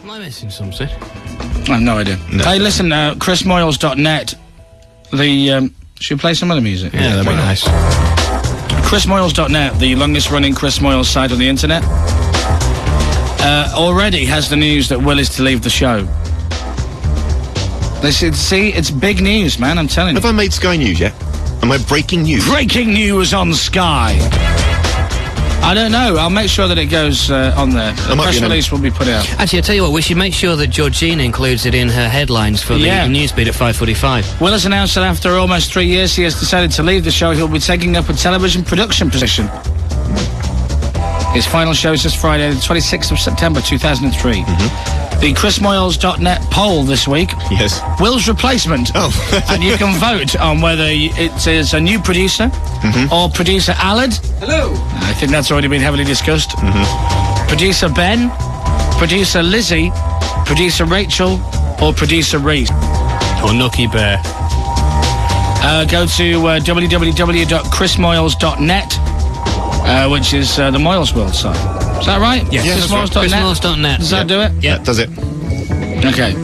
Am I missing something? I have no idea. No. Hey, listen, chrismoyles.net. Should we play some other music? Yeah, that'd be nice. chrismoyles.net, the longest-running Chris Moyles site on the internet, already has the news that Will is to leave the show. It's big news, man, I'm telling you. Have I made Sky News yet? Am I breaking news? Breaking news on Sky. I don't know. I'll make sure that it goes on there. The might press be release will be put out. Actually, I'll tell you what, we should make sure that Georgina includes it in her headlines for the newsbeat at 5:45. Will has announced that after almost 3 years he has decided to leave the show. He'll be taking up a television production position. His final show is this Friday, the 26th of September 2003. The chrismoyles.net poll this week. Yes. Will's replacement. Oh. And you can vote on whether it is a new producer or producer Aled. Hello. I think that's already been heavily discussed. Producer Ben, producer Lizzie, producer Rachel, or producer Reese. Or Nookie Bear. Go to www.chrismoyles.net, which is the Moyles World site. Is that right? Yes. Yeah, that's right. chrismoyles.net. Does that do it? Yeah. That does it. Okay.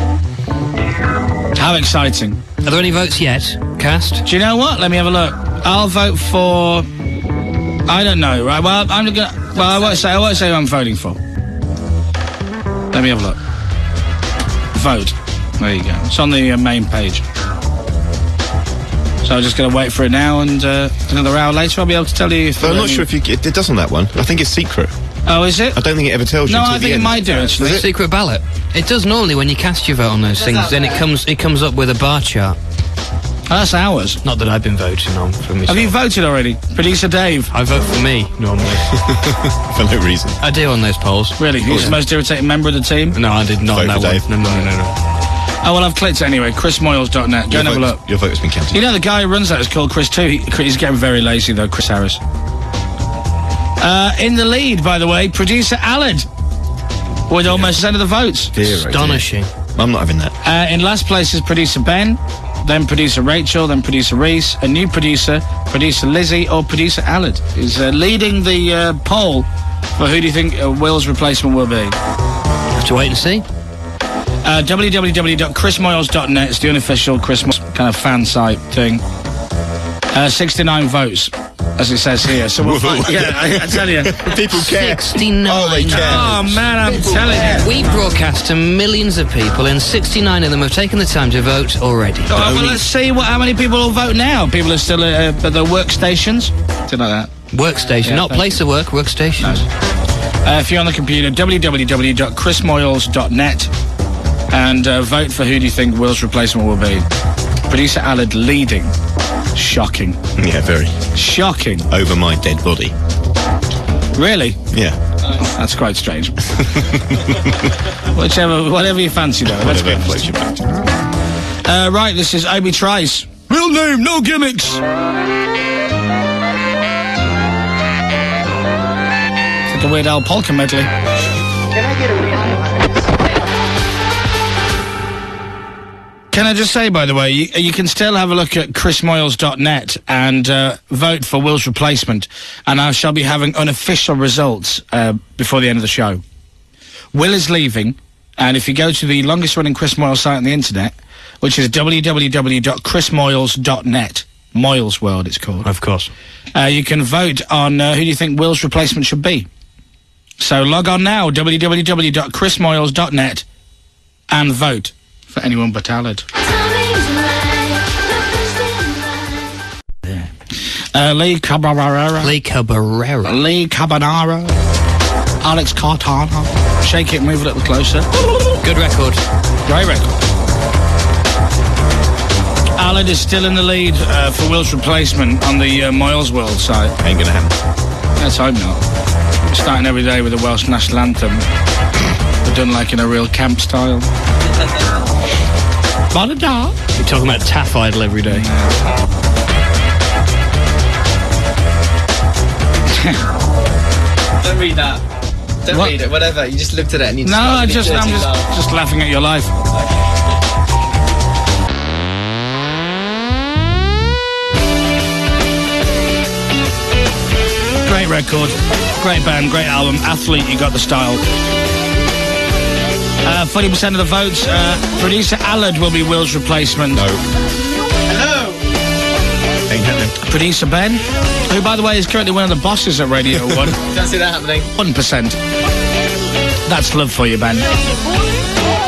How exciting. Are there any votes yet cast? Do you know what? Let me have a look. I'll vote for... I don't know, right? Well, I'm gonna... Well, I won't say who I'm voting for. Let me have a look. Vote. There you go. It's on the main page. So I'm just going to wait for it now, and another hour later I'll be able to tell you if... But I'm not sure if it does on that one. I think it's secret. Oh, is it? I don't think it ever tells you No, until I the think it end. might do, actually. Secret ballot. It does normally when you cast your vote on those things. Then it comes up with a bar chart. Oh, that's ours. Not that I've been voting on for myself. Have you voted already? Producer Dave? I vote for me normally. For no reason. I do on those polls. Really? Who's the most irritating member of the team? No, I did not. Vote That for one. Dave. No. Oh, well, I've clicked it anyway. chrismoyles.net. Go and have a look. Your vote has been counted. You know, the guy who runs that is called Chris too. He's getting very lazy, though, Chris Harris. In the lead, by the way, producer Aled, with almost 100% of the votes. Dear, oh dear. Astonishing. I'm not having that. In last place is producer Ben, then producer Rachel, then producer Reese, a new producer, producer Lizzie, or producer Aled is leading the poll for who do you think Will's replacement will be. Have to wait and see. www.chrismoyles.net is the unofficial Christmas kind of fan site thing. 69 votes, as it says here. So we'll find, yeah, I tell you. People care. 69. Oh, they care. Oh man, I'm telling you. We broadcast to millions of people, and 69 of them have taken the time to vote already. Oh, well, let's see how many people will vote now. People are still at their workstations. Something like that. Workstation, Yeah, not thank place of work, workstations. If you're on the computer, www.chrismoyles.net, and vote for who do you think Will's replacement will be. Producer Aled leading. Shocking. Yeah, very. Shocking. Over my dead body. Really? Yeah. That's quite strange. Whatever you fancy, though. Let's Whatever go. floats your boat. Right, this is Obi Trice. Real name, no gimmicks. It's like a Weird Al polka medley. Can I get a Can I just say, by the way, you can still have a look at chrismoyles.net and vote for Will's replacement, and I shall be having unofficial results before the end of the show. Will is leaving, and if you go to the longest-running Chris Moyles site on the internet, which is www.chrismoyles.net, Moyles World it's called. Of course. You can vote on who do you think Will's replacement should be. So log on now, www.chrismoyles.net, and vote for anyone but Aled. Lee Caballero. Lee Caballero. Lee Cabanara. Alex Cartana. Shake it, move a little closer. Good record. Great record. Aled is still in the lead for Will's replacement on the Moyles World site. Ain't gonna happen. Let's hope not. We're starting every day with the Welsh national anthem. We're done like in a real camp style. Ba-da-da. You're talking about Taff Idol every day. Don't read that. Don't What? read it. Whatever. You just looked at it and you. No, I'm just laughing at your life. Great record, great band, great album. Athlete, you got the style. 40% of the votes. Producer Allard will be Will's replacement. No. Hello. Ain't happening. Producer Ben, who, by the way, is currently one of the bosses at Radio 1. Don't see that happening. 1%. That's love for you, Ben.